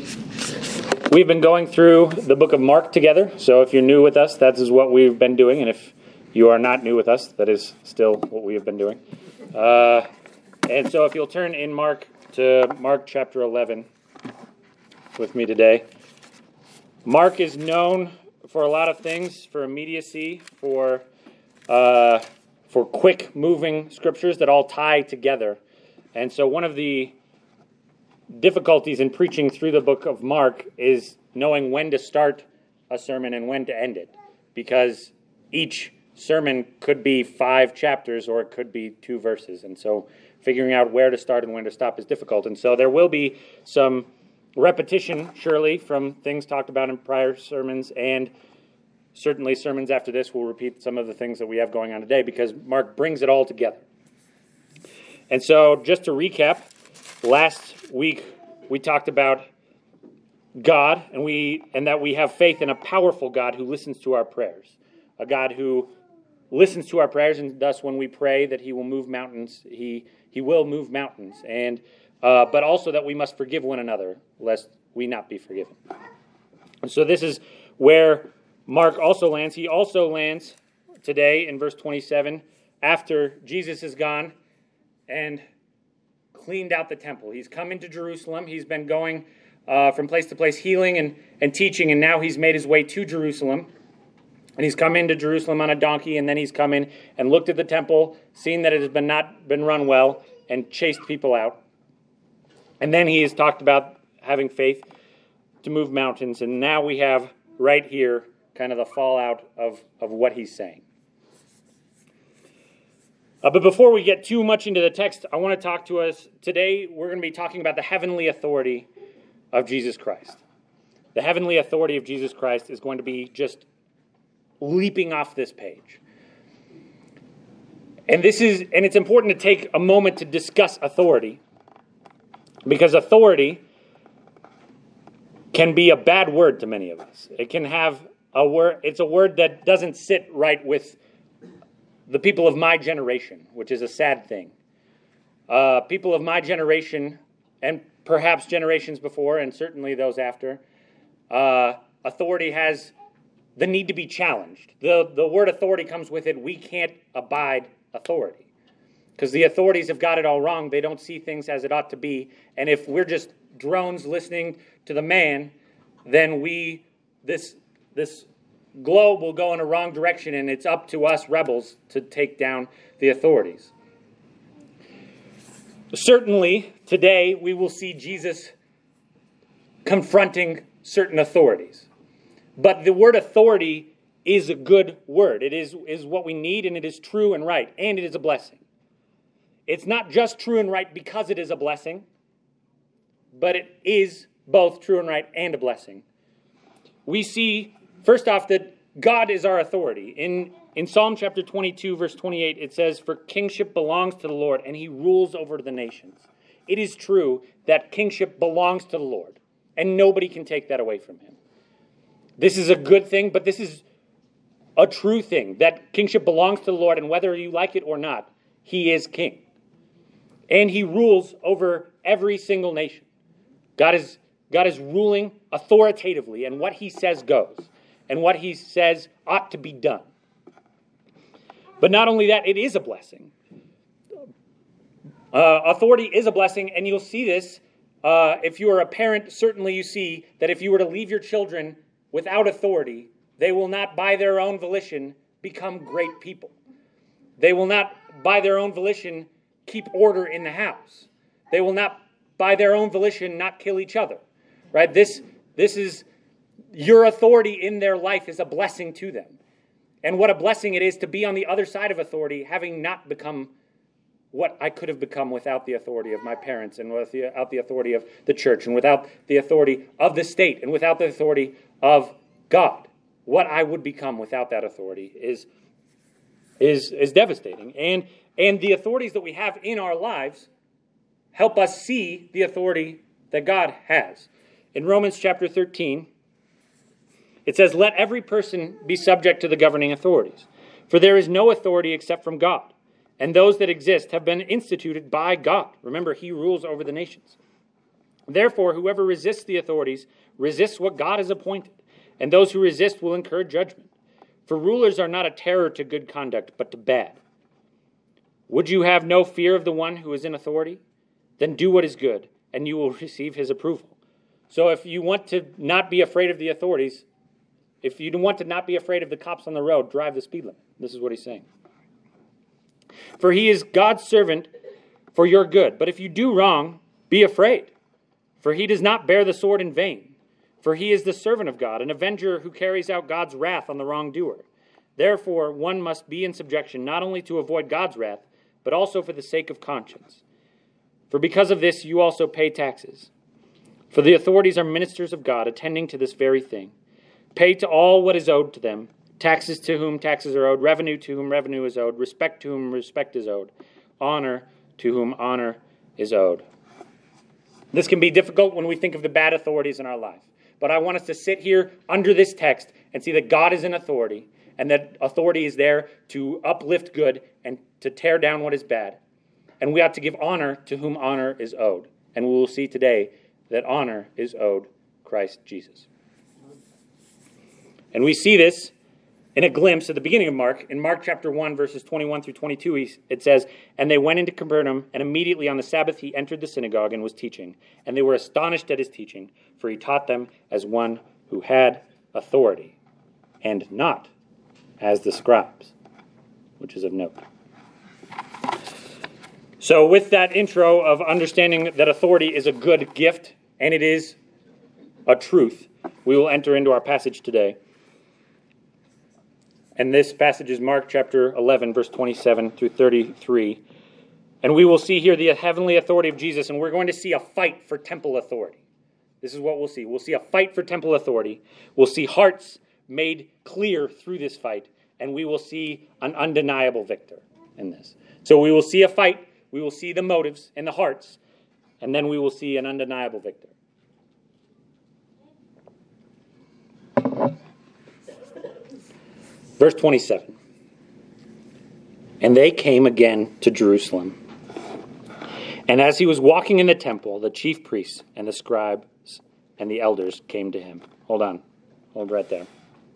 We've been going through the book of Mark together, so if you're new with us, that is what we've been doing, and if you are not new with us, that is still what we have been doing. And so if you'll turn in Mark to Mark chapter 11 with me today. Mark is known for a lot of things, for immediacy, for quick-moving scriptures that all tie together. And so one of the difficulties in preaching through the book of Mark is knowing when to start a sermon and when to end it, because each sermon could be 5 chapters or it could be 2 verses, and so figuring out where to start and when to stop is difficult. And so there will be some repetition, surely, from things talked about in prior sermons, and certainly sermons after this will repeat some of the things that we have going on today, because Mark brings it all together. And so just to recap, last week we talked about God, and that we have faith in a powerful God who listens to our prayers. A God who listens to our prayers, and thus when we pray that he will move mountains, he will move mountains. And but also that we must forgive one another, lest we not be forgiven. And so this is where Mark also lands. He also lands today in verse 27 after Jesus is gone and cleaned out the temple. He's come into Jerusalem. He's been going from place to place healing and teaching, and now he's made his way to Jerusalem. And he's come into Jerusalem on a donkey, and then he's come in and looked at the temple, seen that it has not been run well, and chased people out. And then he has talked about having faith to move mountains, and now we have right here kind of the fallout of what he's saying. But before we get too much into the text, I want to talk to us today. We're going to be talking about the heavenly authority of Jesus Christ. The heavenly authority of Jesus Christ is going to be just leaping off this page. And it's important to take a moment to discuss authority, because authority can be a bad word to many of us. It can have a word. It's a word that doesn't sit right with the people of my generation, which is a sad thing. People of my generation, and perhaps generations before, and certainly those after, authority has the need to be challenged. The word authority comes with it. We can't abide authority, because the authorities have got it all wrong. They don't see things as it ought to be. And if we're just drones listening to the man, then this globe will go in a wrong direction, and it's up to us rebels to take down the authorities. Certainly, today we will see Jesus confronting certain authorities. But the word authority is a good word. It is what we need, and it is true and right, and it is a blessing. It's not just true and right because it is a blessing, but it is both true and right and a blessing. We see, first off, that God is our authority. In Psalm chapter 22, verse 28, it says, "For kingship belongs to the Lord, and he rules over the nations." It is true that kingship belongs to the Lord, and nobody can take that away from him. This is a good thing, but this is a true thing, that kingship belongs to the Lord, and whether you like it or not, he is king. And he rules over every single nation. God is ruling authoritatively, and what he says goes, and what he says ought to be done. But not only that, it is a blessing. Authority is a blessing, and you'll see this. If you are a parent, certainly you see that if you were to leave your children without authority, they will not, by their own volition, become great people. They will not, by their own volition, keep order in the house. They will not, by their own volition, not kill each other. Right? This is your authority in their life is a blessing to them. And what a blessing it is to be on the other side of authority, having not become what I could have become without the authority of my parents, and without the authority of the church, and without the authority of the state, and without the authority of God. What I would become without that authority is devastating. And the authorities that we have in our lives help us see the authority that God has. In Romans chapter 13, it says, "Let every person be subject to the governing authorities, for there is no authority except from God, and those that exist have been instituted by God." Remember, he rules over the nations. Therefore, whoever resists the authorities resists what God has appointed, and those who resist will incur judgment. For rulers are not a terror to good conduct, but to bad. Would you have no fear of the one who is in authority? Then do what is good, and you will receive his approval. So if you want to not be afraid of the authorities, if you want to not be afraid of the cops on the road, drive the speed limit. This is what he's saying. For he is God's servant for your good. But if you do wrong, be afraid. For he does not bear the sword in vain. For he is the servant of God, an avenger who carries out God's wrath on the wrongdoer. Therefore, one must be in subjection not only to avoid God's wrath, but also for the sake of conscience. For because of this you also pay taxes. For the authorities are ministers of God, attending to this very thing. Pay to all what is owed to them, taxes to whom taxes are owed, revenue to whom revenue is owed, respect to whom respect is owed, honor to whom honor is owed. This can be difficult when we think of the bad authorities in our life. But I want us to sit here under this text and see that God is in authority, and that authority is there to uplift good and to tear down what is bad. And we ought to give honor to whom honor is owed. And we will see today that honor is owed Christ Jesus. And we see this in a glimpse at the beginning of Mark. In Mark chapter 1, verses 21 through 22, it says, "And they went into Capernaum, and immediately on the Sabbath he entered the synagogue and was teaching. And they were astonished at his teaching, for he taught them as one who had authority, and not as the scribes," which is of note. So with that intro of understanding that authority is a good gift, and it is a truth, we will enter into our passage today. And this passage is Mark chapter 11, verse 27 through 33. And we will see here the heavenly authority of Jesus, and we're going to see a fight for temple authority. This is what we'll see. We'll see a fight for temple authority. We'll see hearts made clear through this fight, and we will see an undeniable victor in this. So we will see a fight, we will see the motives and the hearts, and then we will see an undeniable victor. Verse 27. "And they came again to Jerusalem. And as he was walking in the temple, the chief priests and the scribes and the elders came to him." Hold on. Hold right there.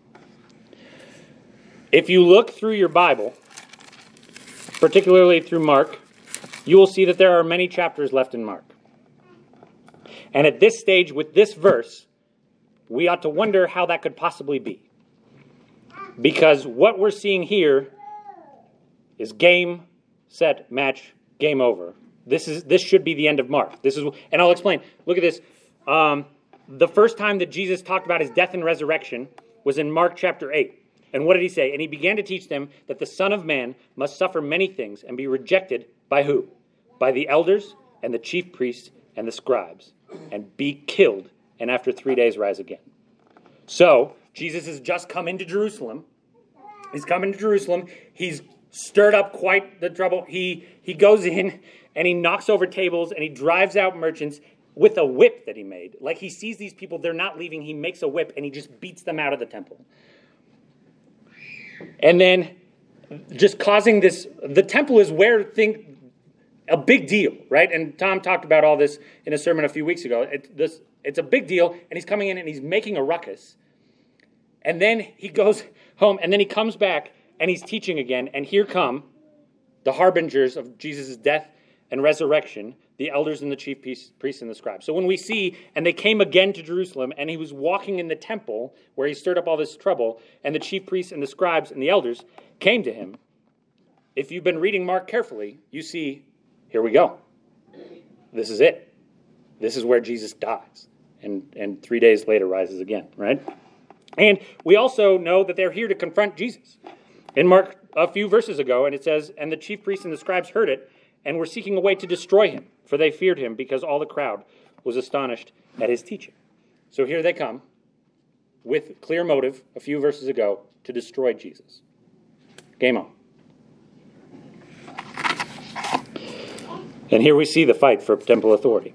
If you look through your Bible, particularly through Mark, you will see that there are many chapters left in Mark. And at this stage, with this verse, we ought to wonder how that could possibly be. Because what we're seeing here is game, set, match, game over. This should be the end of Mark. And I'll explain. Look at this. The first time that Jesus talked about his death and resurrection was in Mark chapter 8. And what did he say? "And he began to teach them that the Son of Man must suffer many things and be rejected by" who? "By the elders and the chief priests and the scribes, and be killed, and after 3 days rise again." So, Jesus has just come into Jerusalem. He's come into Jerusalem. He's stirred up quite the trouble. He goes in and he knocks over tables and he drives out merchants with a whip that he made. Like, he sees these people, they're not leaving. He makes a whip and he just beats them out of the temple. And then just causing this, the temple is where a big deal, right? And Tom talked about all this in a sermon a few weeks ago. It's a big deal, and he's coming in and he's making a ruckus. And then he goes home, and then he comes back, and he's teaching again. And here come the harbingers of Jesus' death and resurrection, the elders and the chief priests and the scribes. So when we see, "And they came again to Jerusalem, and he was walking in the temple where he stirred up all this trouble, and the chief priests and the scribes and the elders came to him," if you've been reading Mark carefully, you see, here we go. This is it. This is where Jesus dies, and 3 days later rises again, right? And we also know that they're here to confront Jesus. In Mark, a few verses ago, and it says, "And the chief priests and the scribes heard it, and were seeking a way to destroy him, for they feared him, because all the crowd was astonished at his teaching." So here they come, with clear motive, a few verses ago, to destroy Jesus. Game on. And here we see the fight for temple authority.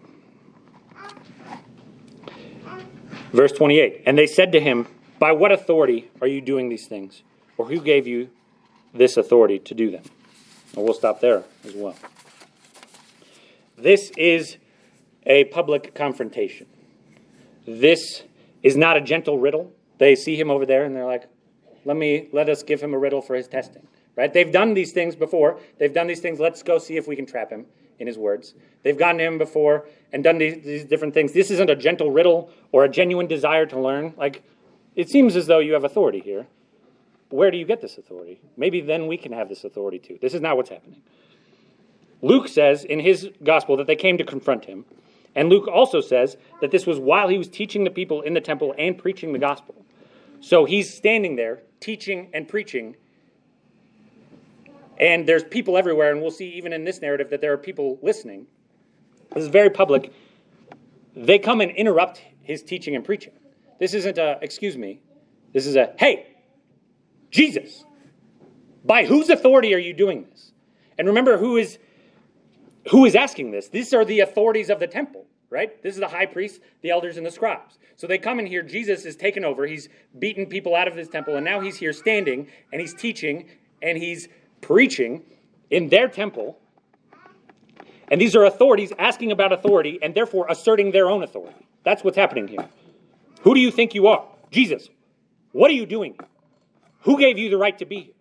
Verse 28, "And they said to him, 'By what authority are you doing these things? Or who gave you this authority to do them?'" And we'll stop there as well. This is a public confrontation. This is not a gentle riddle. They see him over there and they're like, let us give him a riddle for his testing. Right? They've done these things before. They've done these things. Let's go see if we can trap him in his words. They've gone to him before and done these different things. This isn't a gentle riddle or a genuine desire to learn. Like, it seems as though you have authority here. Where do you get this authority? Maybe then we can have this authority too. This is not what's happening. Luke says in his gospel that they came to confront him. And Luke also says that this was while he was teaching the people in the temple and preaching the gospel. So he's standing there teaching and preaching. And there's people everywhere, and we'll see even in this narrative that there are people listening. This is very public. They come and interrupt his teaching and preaching. This isn't a, excuse me. This is a, hey, Jesus, by whose authority are you doing this? And remember who is asking this. These are the authorities of the temple, right? This is the high priest, the elders, and the scribes. So they come in here. Jesus is taken over. He's beaten people out of his temple, and now he's here standing, and he's teaching, and he's preaching in their temple. And these are authorities asking about authority and therefore asserting their own authority. That's what's happening here. Who do you think you are? Jesus. What are you doing here? Who gave you the right to be here?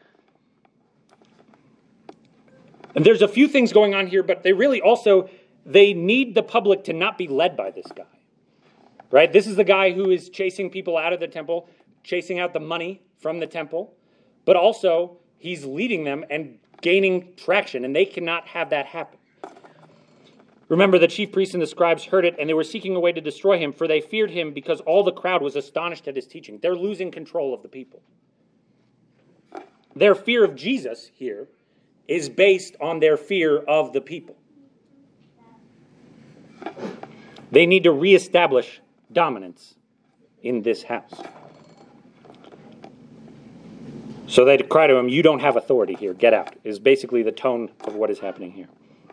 And there's a few things going on here, but they need the public to not be led by this guy. Right? This is the guy who is chasing people out of the temple, chasing out the money from the temple, but also he's leading them and gaining traction, and they cannot have that happen. Remember, the chief priests and the scribes heard it, and they were seeking a way to destroy him, for they feared him because all the crowd was astonished at his teaching. They're losing control of the people. Their fear of Jesus here is based on their fear of the people. They need to reestablish dominance in this house. So they cry to him, you don't have authority here, get out, is basically the tone of what is happening here.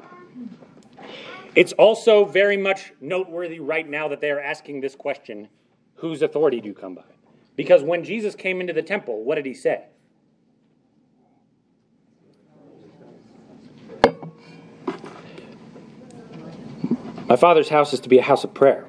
It's also very much noteworthy right now that they are asking this question, whose authority do you come by? Because when Jesus came into the temple, what did he say? My Father's house is to be a house of prayer.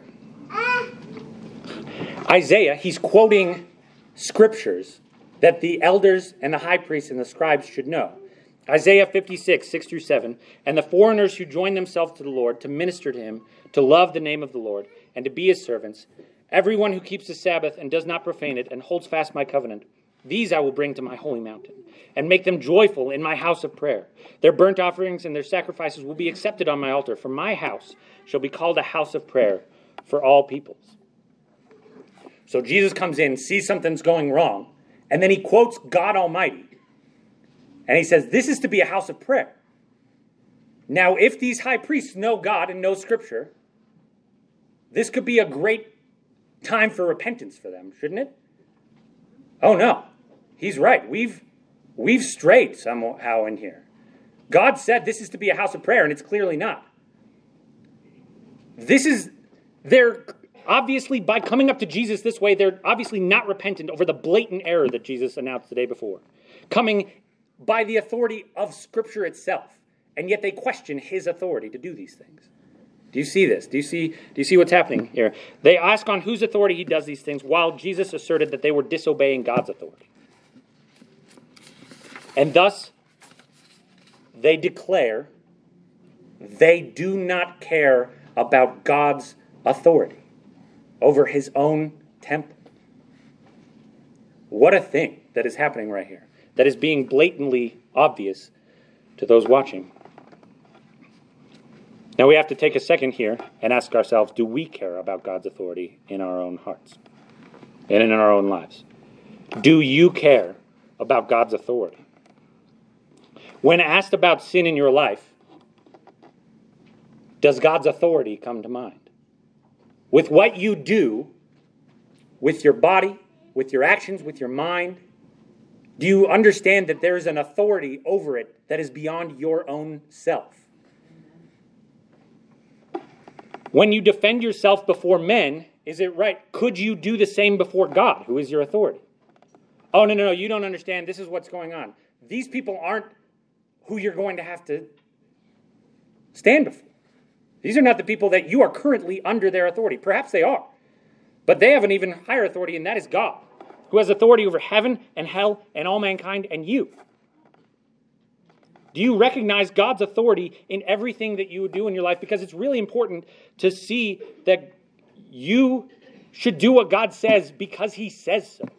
Isaiah, he's quoting scriptures that the elders and the high priests and the scribes should know. Isaiah 56, 6-7, and the foreigners who join themselves to the Lord to minister to him, to love the name of the Lord, and to be his servants, everyone who keeps the Sabbath and does not profane it and holds fast my covenant, these I will bring to my holy mountain, and make them joyful in my house of prayer. Their burnt offerings and their sacrifices will be accepted on my altar, for my house shall be called a house of prayer for all peoples. So Jesus comes in, sees something's going wrong, and then he quotes God Almighty. And he says, this is to be a house of prayer. Now, if these high priests know God and know Scripture, this could be a great time for repentance for them, shouldn't it? Oh, no. He's right. We've strayed somehow in here. God said this is to be a house of prayer, and it's clearly not. They're obviously, by coming up to Jesus this way, they're obviously not repentant over the blatant error that Jesus announced the day before. Coming by the authority of Scripture itself, and yet they question his authority to do these things. Do you see this? Do you see what's happening here? They ask on whose authority he does these things, while Jesus asserted that they were disobeying God's authority. And thus, they declare they do not care about God's authority over his own temple. What a thing that is happening right here. That is being blatantly obvious to those watching. Now we have to take a second here and ask ourselves, do we care about God's authority in our own hearts and in our own lives? Do you care about God's authority? When asked about sin in your life, does God's authority come to mind? With what you do, with your body, with your actions, with your mind, do you understand that there is an authority over it that is beyond your own self? When you defend yourself before men, is it right? Could you do the same before God, who is your authority? Oh, no, you don't understand. This is what's going on. These people aren't who you're going to have to stand before. These are not the people that you are currently under their authority. Perhaps they are. But they have an even higher authority, and that is God, who has authority over heaven and hell and all mankind and you. Do you recognize God's authority in everything that you do in your life? Because it's really important to see that you should do what God says because he says so.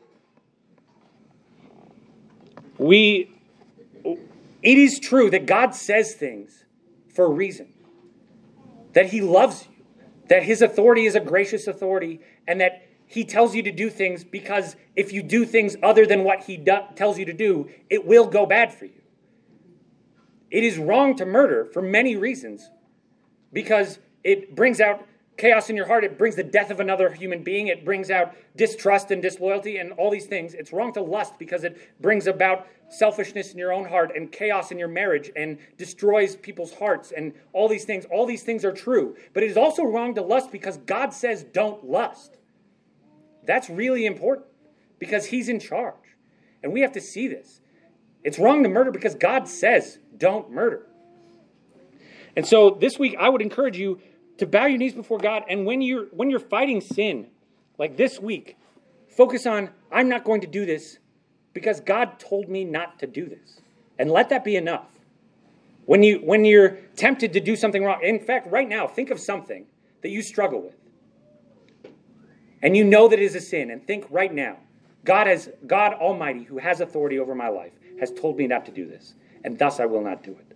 It is true that God says things for a reason. That he loves you. That his authority is a gracious authority. And that he tells you to do things because if you do things other than what he tells you to do, it will go bad for you. It is wrong to murder for many reasons. Because it brings out chaos in your heart. It brings the death of another human being. It brings out distrust and disloyalty and all these things. It's wrong to lust because it brings about selfishness in your own heart and chaos in your marriage and destroys people's hearts and all these things. All these things are true. But it is also wrong to lust because God says don't lust. That's really important because he's in charge. And we have to see this. It's wrong to murder because God says don't murder. And so this week I would encourage you to bow your knees before God, and when you're fighting sin, like this week, focus on, I'm not going to do this because God told me not to do this. And let that be enough. When you're tempted to do something wrong, in fact, right now, think of something that you struggle with. And you know that it is a sin, and think right now, God Almighty, who has authority over my life, has told me not to do this, and thus I will not do it.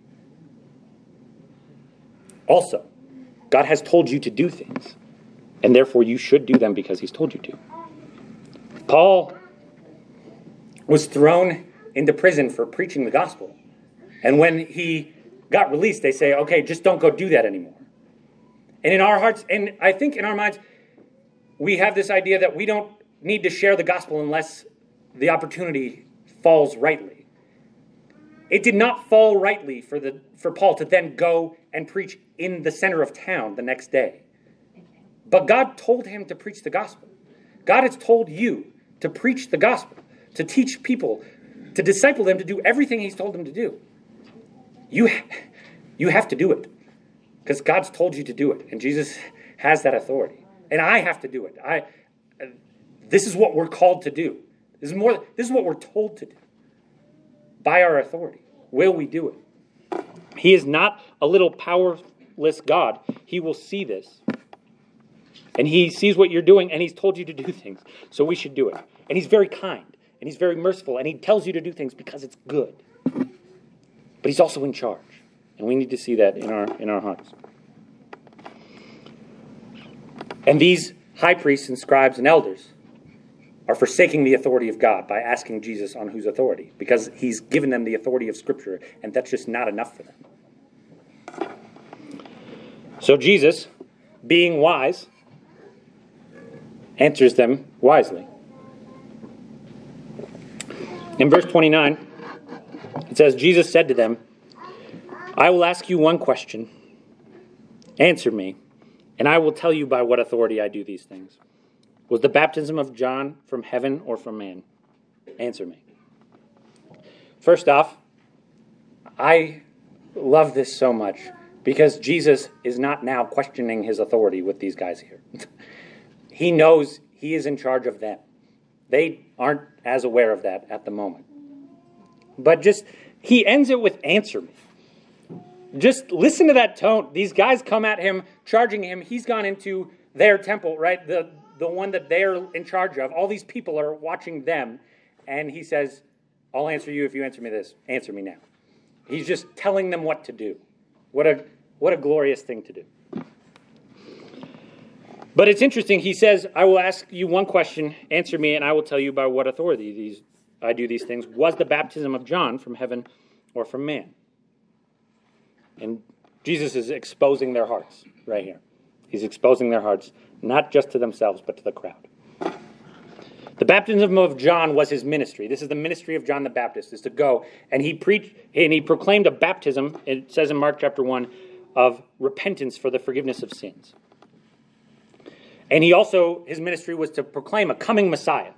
Also, God has told you to do things, and therefore you should do them because he's told you to. Paul was thrown into prison for preaching the gospel. And when he got released, they say, okay, just don't go do that anymore. And in our hearts, and I think in our minds, we have this idea that we don't need to share the gospel unless the opportunity falls rightly. It did not fall rightly for Paul to then go and preach in the center of town the next day. But God told him to preach the gospel. God has told you to preach the gospel, to teach people, to disciple them, to do everything he's told them to do. You have to do it because God's told you to do it, and Jesus has that authority. And I have to do it. This is what we're called to do. This is what we're told to do. By our authority. Will we do it? He is not a little powerless God. He will see this. And he sees what you're doing, and he's told you to do things. So we should do it. And he's very kind, and he's very merciful, and he tells you to do things because it's good. But he's also in charge. And we need to see that in our hearts. And these high priests and scribes and elders are forsaking the authority of God by asking Jesus on whose authority, because he's given them the authority of Scripture, and that's just not enough for them. So Jesus, being wise, answers them wisely. In verse 29, it says, Jesus said to them, I will ask you one question. Answer me, and I will tell you by what authority I do these things. Was the baptism of John from heaven or from man? Answer me. First off, I love this so much because Jesus is not now questioning his authority with these guys here. He knows he is in charge of them. They aren't as aware of that at the moment. But he ends it with answer me. Just listen to that tone. These guys come at him, charging him. He's gone into their temple, right? The one that they're in charge of. All these people are watching them. And he says, I'll answer you if you answer me this. Answer me now. He's just telling them what to do. What a glorious thing to do. But it's interesting. He says, I will ask you one question. Answer me, and I will tell you by what authority I do these things. Was the baptism of John from heaven or from man? And Jesus is exposing their hearts right here. He's exposing their hearts, not just to themselves, but to the crowd. The baptism of John was his ministry. This is the ministry of John the Baptist, is to go. And he preached, and he proclaimed a baptism, it says in Mark chapter 1, of repentance for the forgiveness of sins. And his ministry was to proclaim a coming Messiah.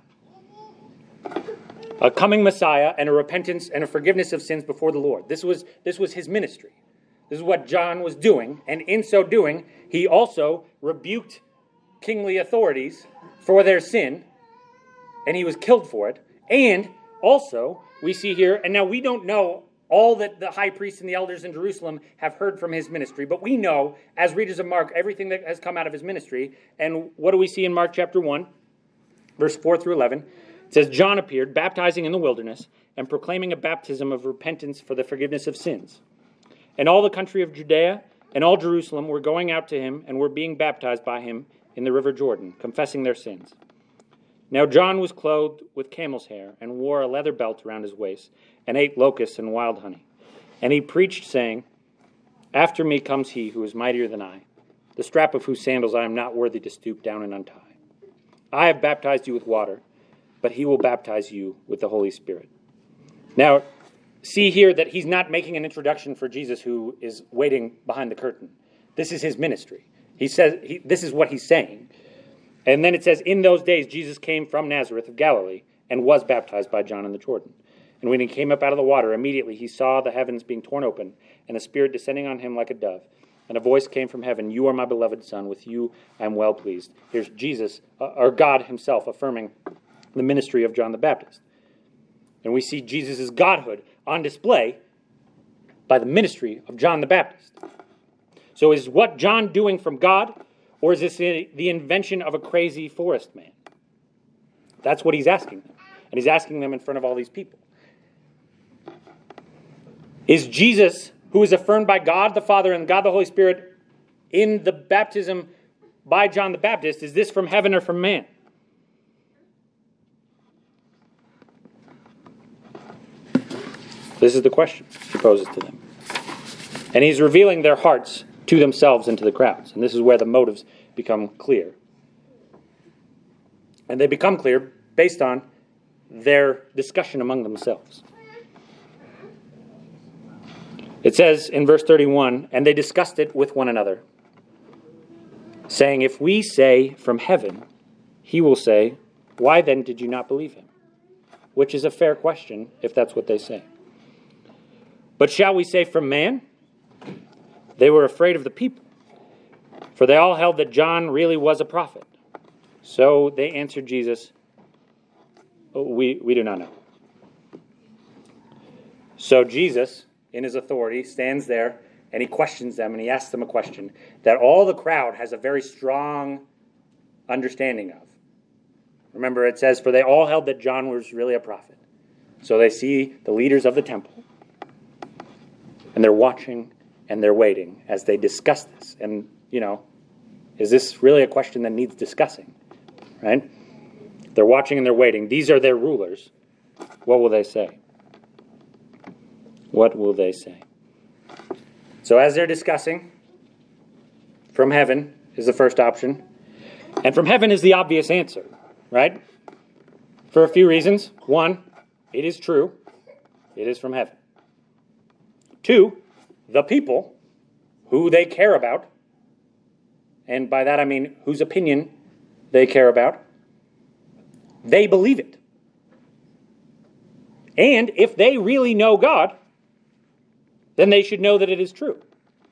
A coming Messiah and a repentance and a forgiveness of sins before the Lord. This was his ministry. This is what John was doing. And in so doing, he also rebuked kingly authorities for their sin. And he was killed for it. And also, we see here, and now we don't know all that the high priests and the elders in Jerusalem have heard from his ministry, but we know, as readers of Mark, everything that has come out of his ministry. And what do we see in Mark chapter 1, verse 4 through 11? It says, John appeared, baptizing in the wilderness, and proclaiming a baptism of repentance for the forgiveness of sins. And all the country of Judea and all Jerusalem were going out to him and were being baptized by him in the river Jordan, confessing their sins. Now John was clothed with camel's hair and wore a leather belt around his waist and ate locusts and wild honey. And he preached, saying, After me comes he who is mightier than I, the strap of whose sandals I am not worthy to stoop down and untie. I have baptized you with water, but he will baptize you with the Holy Spirit. Now, see here that he's not making an introduction for Jesus who is waiting behind the curtain. This is his ministry. He says this is what he's saying. And then it says, in those days, Jesus came from Nazareth of Galilee and was baptized by John in the Jordan. And when he came up out of the water, immediately he saw the heavens being torn open and the Spirit descending on him like a dove. And a voice came from heaven, You are my beloved Son, with you I am well pleased. Here's Jesus, or God himself, affirming the ministry of John the Baptist. And we see Jesus' godhood on display by the ministry of John the Baptist. So is what John doing from God, or is this the invention of a crazy forest man? That's what he's asking them. And he's asking them in front of all these people. Is Jesus, who is affirmed by God the Father and God the Holy Spirit in the baptism by John the Baptist, is this from heaven or from man? This is the question he poses to them. And he's revealing their hearts to themselves and to the crowds. And this is where the motives become clear. And they become clear based on their discussion among themselves. It says in verse 31, And they discussed it with one another, saying, If we say from heaven, he will say, Why then did you not believe him? Which is a fair question if that's what they say. But shall we say from man? They were afraid of the people, for they all held that John really was a prophet. So they answered Jesus, we do not know. So Jesus, in his authority, stands there and he questions them and he asks them a question that all the crowd has a very strong understanding of. Remember, it says, for they all held that John was really a prophet. So they see the leaders of the temple and they're watching and they're waiting as they discuss this. And, is this really a question that needs discussing? Right? They're watching and they're waiting. These are their rulers. What will they say? What will they say? So as they're discussing, from heaven is the first option. And from heaven is the obvious answer, right? For a few reasons. One, it is true. It is from heaven. Two, the people who they care about, and by that I mean whose opinion they care about, they believe it. And if they really know God, then they should know that it is true.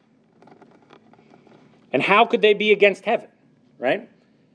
And how could they be against heaven, right?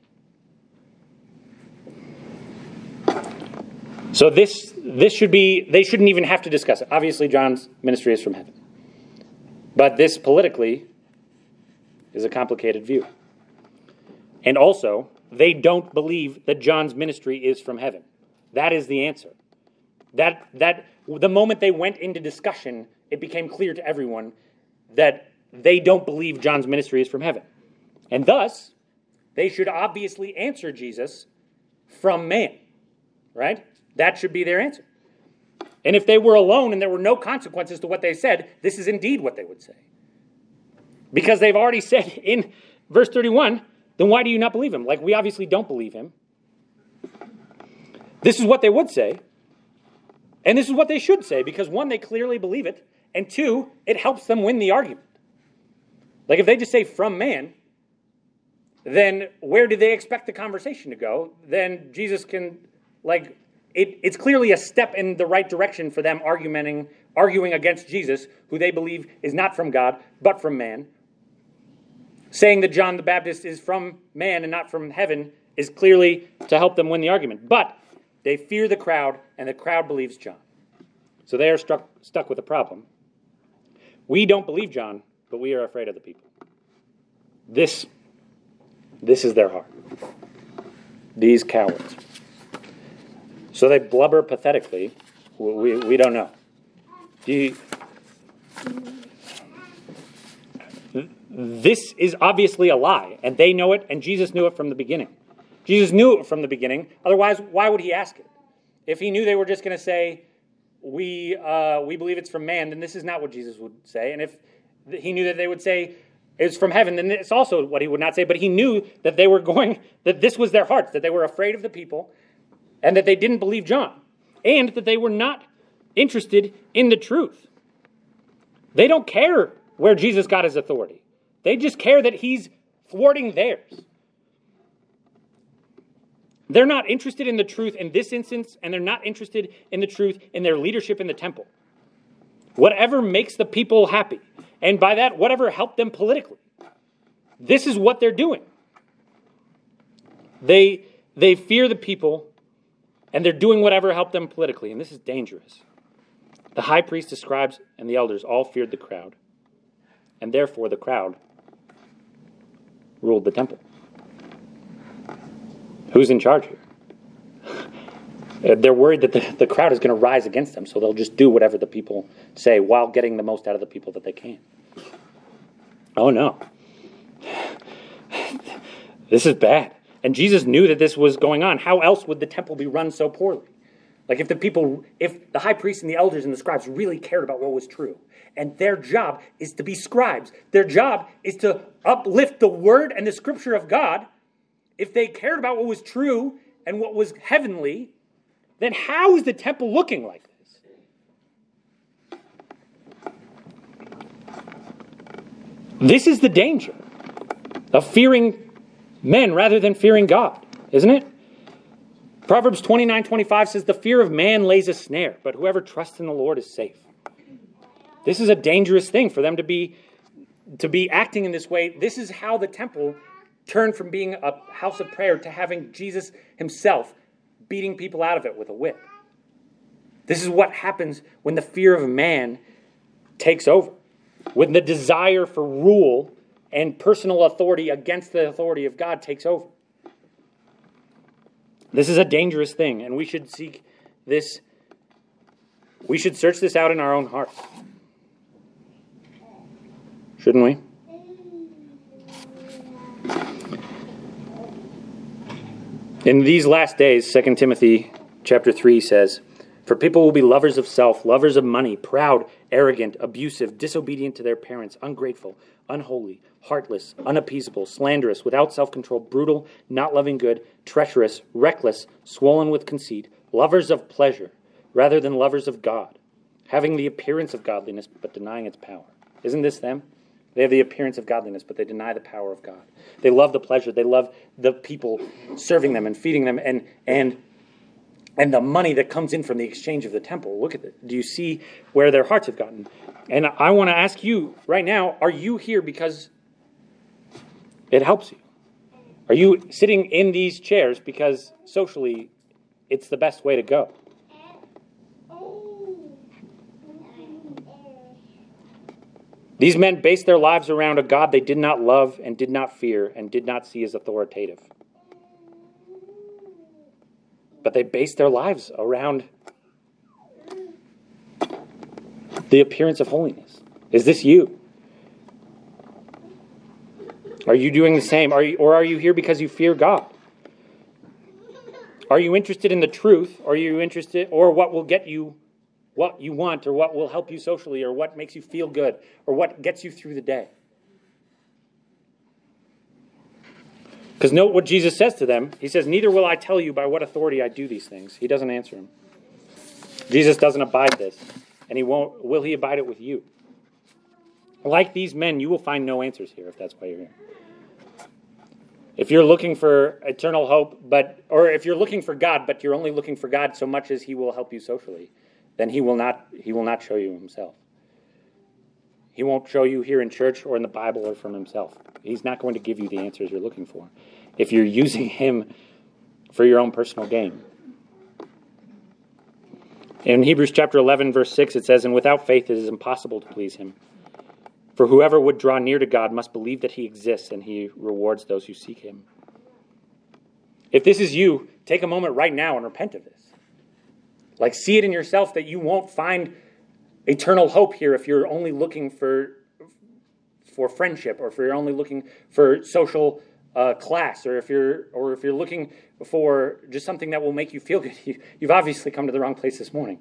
So this should be, they shouldn't even have to discuss it. Obviously, John's ministry is from heaven. But this politically is a complicated view. And also, they don't believe that John's ministry is from heaven. That is the answer. That the moment they went into discussion, it became clear to everyone that they don't believe John's ministry is from heaven. And thus, they should obviously answer Jesus from man, right? That should be their answer. And if they were alone and there were no consequences to what they said, this is indeed what they would say. Because they've already said in verse 31, then why do you not believe him? Like, we obviously don't believe him. This is what they would say. And this is what they should say, because one, they clearly believe it, and two, it helps them win the argument. Like, if they just say from man, then where do they expect the conversation to go? Then Jesus can, it's clearly a step in the right direction for them arguing against Jesus, who they believe is not from God, but from man. Saying that John the Baptist is from man and not from heaven is clearly to help them win the argument. But they fear the crowd, and the crowd believes John. So they are stuck with a problem. We don't believe John, but we are afraid of the people. This is their heart. These cowards. So they blubber pathetically. We don't know. This is obviously a lie, and they know it, and Jesus knew it from the beginning. Jesus knew it from the beginning. Otherwise, why would he ask it? If he knew they were just going to say, we believe it's from man, then this is not what Jesus would say. And if he knew that they would say it's from heaven, then it's also what he would not say. But he knew that that this was their hearts, that they were afraid of the people, and that they didn't believe John, and that they were not interested in the truth. They don't care where Jesus got his authority. They just care that he's thwarting theirs. They're not interested in the truth in this instance, and they're not interested in the truth in their leadership in the temple. Whatever makes the people happy, and by that, whatever helped them politically. This is what they're doing. They fear the people, and they're doing whatever helped them politically, and this is dangerous. The high priest, the scribes, and the elders all feared the crowd, and therefore the crowd ruled the temple. Who's in charge here? They're worried that the crowd is going to rise against them, so they'll just do whatever the people say while getting the most out of the people that they can. Oh no. This is bad. And Jesus knew that this was going on. How else would the temple be run so poorly? Like if the high priests and the elders and the scribes really cared about what was true, and their job is to be scribes, their job is to uplift the word and the scripture of God, if they cared about what was true and what was heavenly, then how is the temple looking like this? This is the danger of fearing men rather than fearing God, isn't it? Proverbs 29:25 says, "The fear of man lays a snare, but whoever trusts in the Lord is safe." This is a dangerous thing for them to be acting in this way. This is how the temple turned from being a house of prayer to having Jesus himself beating people out of it with a whip. This is what happens when the fear of man takes over. When the desire for rule and personal authority against the authority of God takes over. This is a dangerous thing, and we should seek this. We should search this out in our own hearts. Shouldn't we? In these last days, 2 Timothy chapter 3 says, "For people will be lovers of self, lovers of money, proud, arrogant, abusive, disobedient to their parents, ungrateful, unholy, heartless, unappeasable, slanderous, without self-control, brutal, not loving good, treacherous, reckless, swollen with conceit, lovers of pleasure rather than lovers of God, having the appearance of godliness but denying its power." Isn't this them? They have the appearance of godliness, but they deny the power of God. They love the pleasure. They love the people serving them and feeding them and the money that comes in from the exchange of the temple. Look at it. Do you see where their hearts have gotten? And I want to ask you right now, are you here because it helps you? Are you sitting in these chairs because socially it's the best way to go? These men based their lives around a God they did not love and did not fear and did not see as authoritative. But they based their lives around the appearance of holiness. Is this you? Are you doing the same? Or are you here because you fear God? Are you interested in the truth? Are you interested, or what will get you what you want, or what will help you socially, or what makes you feel good, or what gets you through the day? Because note what Jesus says to them. He says, "Neither will I tell you by what authority I do these things." He doesn't answer him. Jesus doesn't abide this, and he won't. Will he abide it with you? Like these men, you will find no answers here if that's why you're here. If you're looking for eternal hope, or if you're looking for God, but you're only looking for God so much as he will help you socially, then he will not show you himself. He won't show you here in church or in the Bible or from himself. He's not going to give you the answers you're looking for if you're using him for your own personal gain. In Hebrews chapter 11, verse 6, it says, "And without faith it is impossible to please him. For whoever would draw near to God must believe that he exists and he rewards those who seek him." If this is you, take a moment right now and repent of this. Like, see it in yourself that you won't find eternal hope here if you're only looking for friendship, or if you're only looking for social class, or if you're looking for just something that will make you feel good. You've obviously come to the wrong place this morning.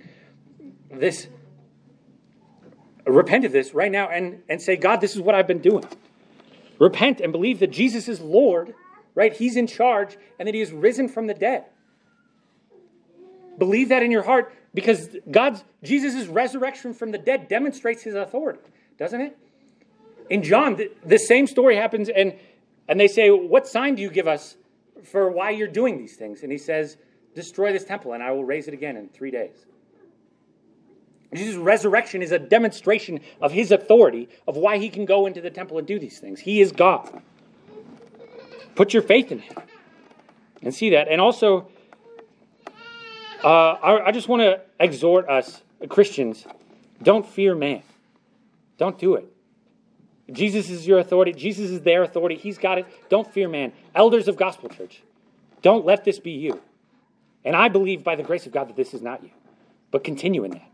Repent of this right now and say, God, this is what I've been doing. Repent and believe that Jesus is Lord, right? He's in charge, and that he is risen from the dead. Believe that in your heart, because Jesus' resurrection from the dead demonstrates his authority, doesn't it? In John, the same story happens, and they say, what sign do you give us for why you're doing these things? And he says, destroy this temple, and I will raise it again in 3 days. Jesus' resurrection is a demonstration of his authority, of why he can go into the temple and do these things. He is God. Put your faith in him and see that. And also, I just want to exhort us, Christians, don't fear man. Don't do it. Jesus is your authority. Jesus is their authority. He's got it. Don't fear man. Elders of Gospel Church, don't let this be you. And I believe by the grace of God that this is not you. But continue in that.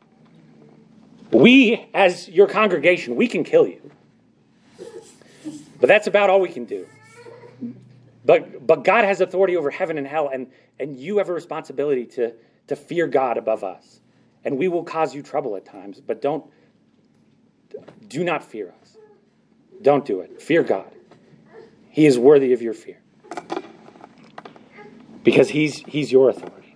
We, as your congregation, we can kill you. But that's about all we can do. But God has authority over heaven and hell, and you have a responsibility to fear God above us. And we will cause you trouble at times, but do not fear us. Don't do it. Fear God. He is worthy of your fear. Because he's your authority.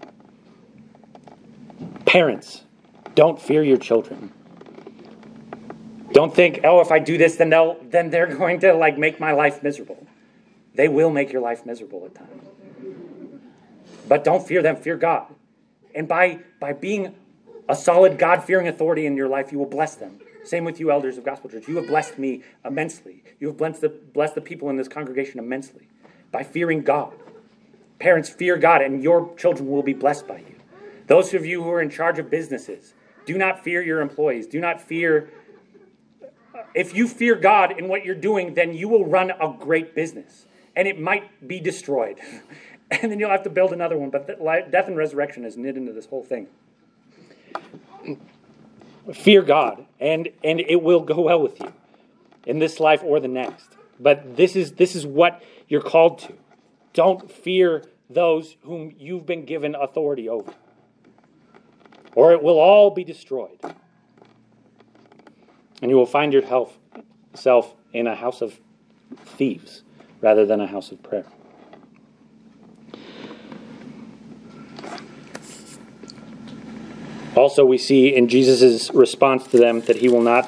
Parents, don't fear your children. Don't think, if I do this, then they're going to make my life miserable. They will make your life miserable at times. But don't fear them, fear God. And by being a solid God-fearing authority in your life, you will bless them. Same with you, elders of Gospel Church. You have blessed me immensely. You have blessed the people in this congregation immensely by fearing God. Parents, fear God, and your children will be blessed by you. Those of you who are in charge of businesses, do not fear your employees. Do not fear. If you fear God in what you're doing, then you will run a great business. And it might be destroyed. And then you'll have to build another one. But death and resurrection is knit into this whole thing. Fear God, and it will go well with you in this life or the next. But this is what you're called to. Don't fear those whom you've been given authority over, or it will all be destroyed. And you will find yourself in a house of thieves rather than a house of prayer. Also, we see in Jesus' response to them that he will not,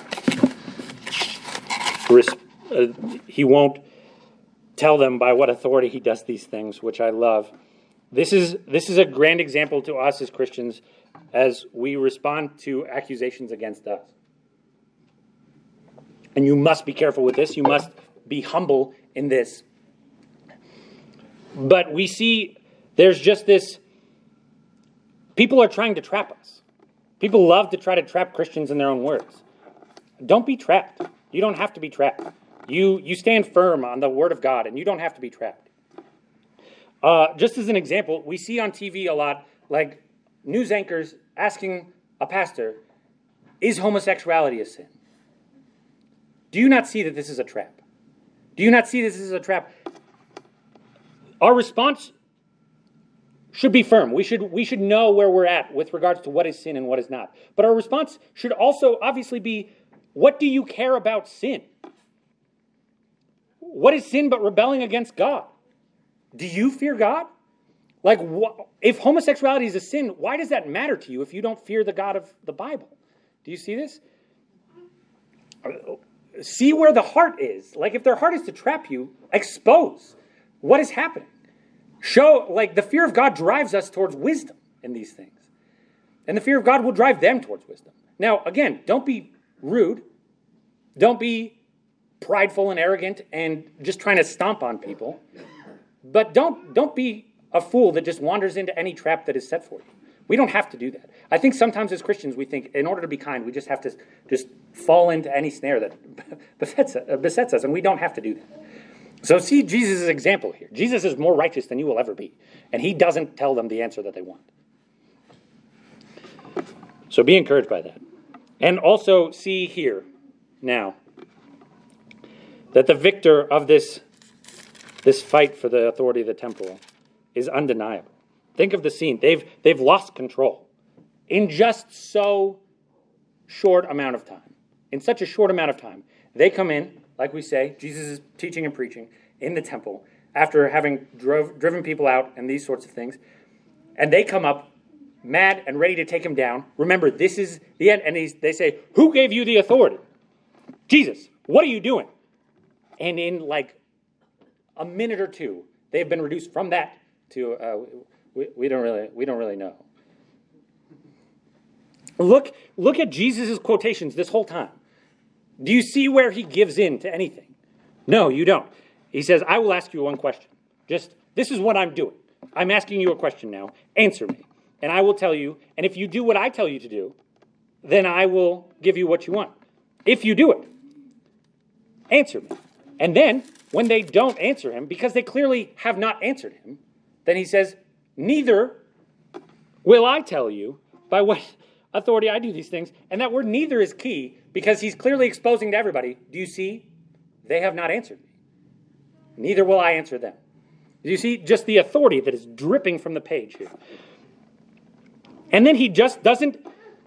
he won't tell them by what authority he does these things, which I love. This is a grand example to us as Christians as we respond to accusations against us. And you must be careful with this. You must be humble in this. But we see there's just this, people are trying to trap us. People love to try to trap Christians in their own words. Don't be trapped. You don't have to be trapped. You stand firm on the Word of God, and you don't have to be trapped. Just as an example, we see on TV a lot, like news anchors asking a pastor, is homosexuality a sin? Do you not see that this is a trap? Do you not see this as a trap? Our response should be firm. We should know where we're at with regards to what is sin and what is not. But our response should also obviously be, what do you care about sin? What is sin but rebelling against God? Do you fear God? If homosexuality is a sin, why does that matter to you if you don't fear the God of the Bible? Do you see this? see where the heart is. Like, if their heart is to trap you, expose what is happening. Show, like, the fear of God drives us towards wisdom in these things. And the fear of God will drive them towards wisdom. Now, again, don't be rude. Don't be prideful and arrogant and just trying to stomp on people. But don't be a fool that just wanders into any trap that is set for you. We don't have to do that. I think sometimes as Christians we think in order to be kind we just have to just fall into any snare that besets us, and we don't have to do that. So see Jesus' example here. Jesus is more righteous than you will ever be, and he doesn't tell them the answer that they want. So be encouraged by that. And also see here now that the victor of this fight for the authority of the temple is undeniable. Think of the scene. They've lost control in just so short amount of time. In such a short amount of time. They come in, like we say, Jesus is teaching and preaching in the temple after having driven people out and these sorts of things. And they come up mad and ready to take him down. Remember, this is the end. And they say, who gave you the authority? Jesus, what are you doing? And in like a minute or two, they've been reduced from that to we don't really know. Look at Jesus' quotations this whole time. Do you see where he gives in to anything? No, you don't. He says, I will ask you one question. Just, this is what I'm doing. I'm asking you a question now. Answer me. And I will tell you, and if you do what I tell you to do, then I will give you what you want. If you do it, answer me. And then, when they don't answer him, because they clearly have not answered him, then he says, neither will I tell you by what authority I do these things. And that word neither is key, because he's clearly exposing to everybody, do you see? They have not answered me. Neither will I answer them. Do you see just the authority that is dripping from the page here? And then he just doesn't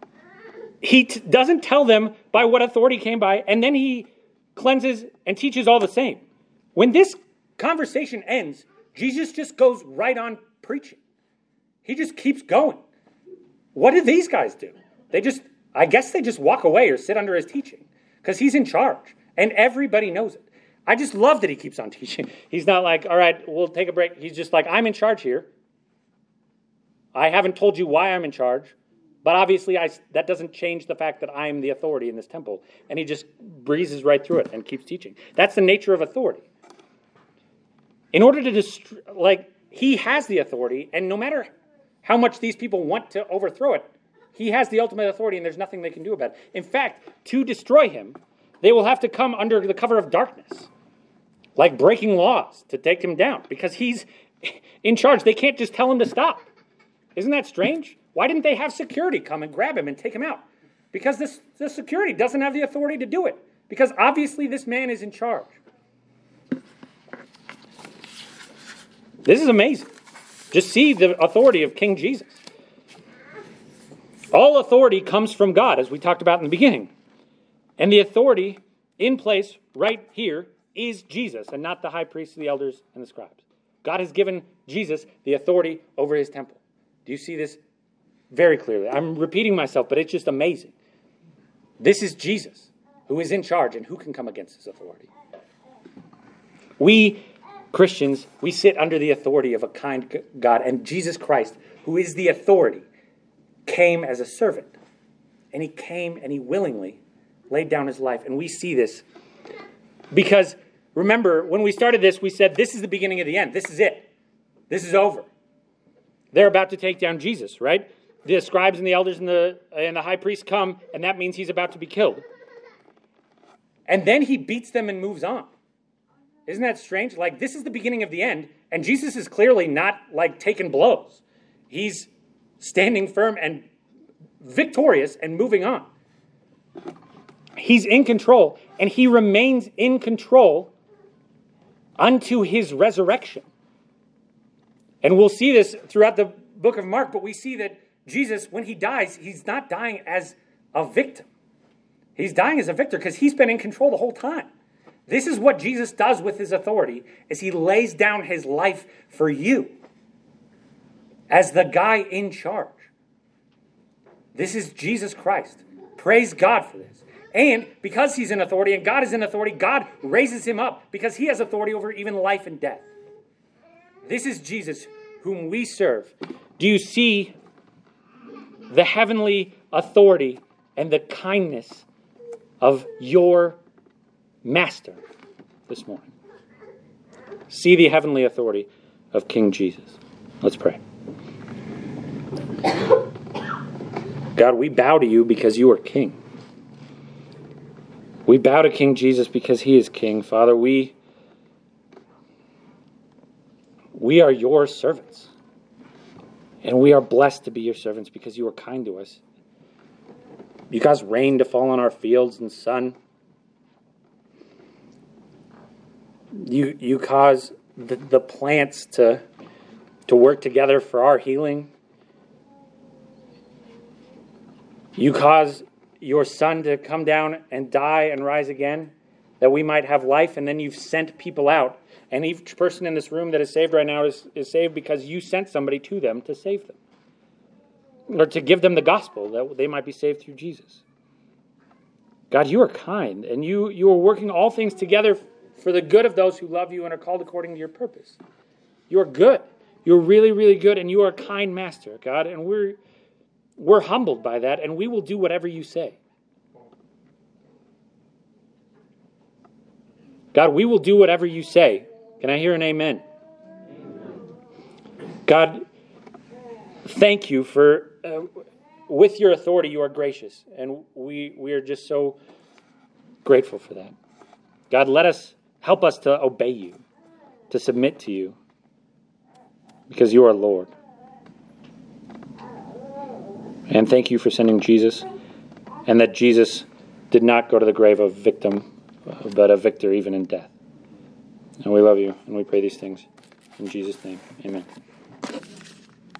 tell them by what authority came by, and then he cleanses and teaches all the same. When this conversation ends, Jesus just goes right on preaching. He just keeps going. What do these guys do? I guess they just walk away or sit under his teaching because he's in charge and everybody knows it. I just love that he keeps on teaching. He's not like, all right, we'll take a break. He's just like, I'm in charge here. I haven't told you why I'm in charge, but obviously that doesn't change the fact that I'm the authority in this temple. And he just breezes right through it and keeps teaching. That's the nature of authority. In order to he has the authority, and no matter how much these people want to overthrow it, he has the ultimate authority, and there's nothing they can do about it. In fact, to destroy him, they will have to come under the cover of darkness, like breaking laws to take him down, because he's in charge. They can't just tell him to stop. Isn't that strange? Why didn't they have security come and grab him and take him out? Because the security doesn't have the authority to do it, because obviously this man is in charge. This is amazing. Just see the authority of King Jesus. All authority comes from God, as we talked about in the beginning. And the authority in place right here is Jesus, and not the high priests, the elders, and the scribes. God has given Jesus the authority over his temple. Do you see this very clearly? I'm repeating myself, but it's just amazing. This is Jesus, who is in charge, and who can come against his authority? We Christians, we sit under the authority of a kind God, and Jesus Christ, who is the authority, came as a servant. And he came and he willingly laid down his life. And we see this because, remember, when we started this, we said this is the beginning of the end. This is it. This is over. They're about to take down Jesus, right? The scribes and the elders and the high priest come, and that means he's about to be killed. And then he beats them and moves on. Isn't that strange? Like, this is the beginning of the end, and Jesus is clearly not, like, taking blows. He's standing firm and victorious and moving on. He's in control, and he remains in control unto his resurrection. And we'll see this throughout the book of Mark, but we see that Jesus, when he dies, he's not dying as a victim. He's dying as a victor because he's been in control the whole time. This is what Jesus does with his authority, is he lays down his life for you as the guy in charge. This is Jesus Christ. Praise God for this. And because he's in authority and God is in authority, God raises him up because he has authority over even life and death. This is Jesus whom we serve. Do you see the heavenly authority and the kindness of your master this morning? See the heavenly authority of King Jesus. Let's pray. God, we bow to you because you are King. We bow to King Jesus because he is King. Father, we are your servants. And we are blessed to be your servants because you are kind to us. You cause rain to fall on our fields and sun. You cause the plants to work together for our healing. You cause your Son to come down and die and rise again, that we might have life, and then you've sent people out. And each person in this room that is saved right now is saved because you sent somebody to them to save them. Or to give them the gospel, that they might be saved through Jesus. God, you are kind, and you are working all things together for the good of those who love you and are called according to your purpose. You are good. You're really, really good, and you are a kind master, God, and we're humbled by that, and we will do whatever you say. God, we will do whatever you say. Can I hear an amen? God, thank you for, with your authority, you are gracious, and we are just so grateful for that. God, help us to obey you, to submit to you, because you are Lord. And thank you for sending Jesus, and that Jesus did not go to the grave a victim, but a victor even in death. And we love you, and we pray these things in Jesus' name. Amen.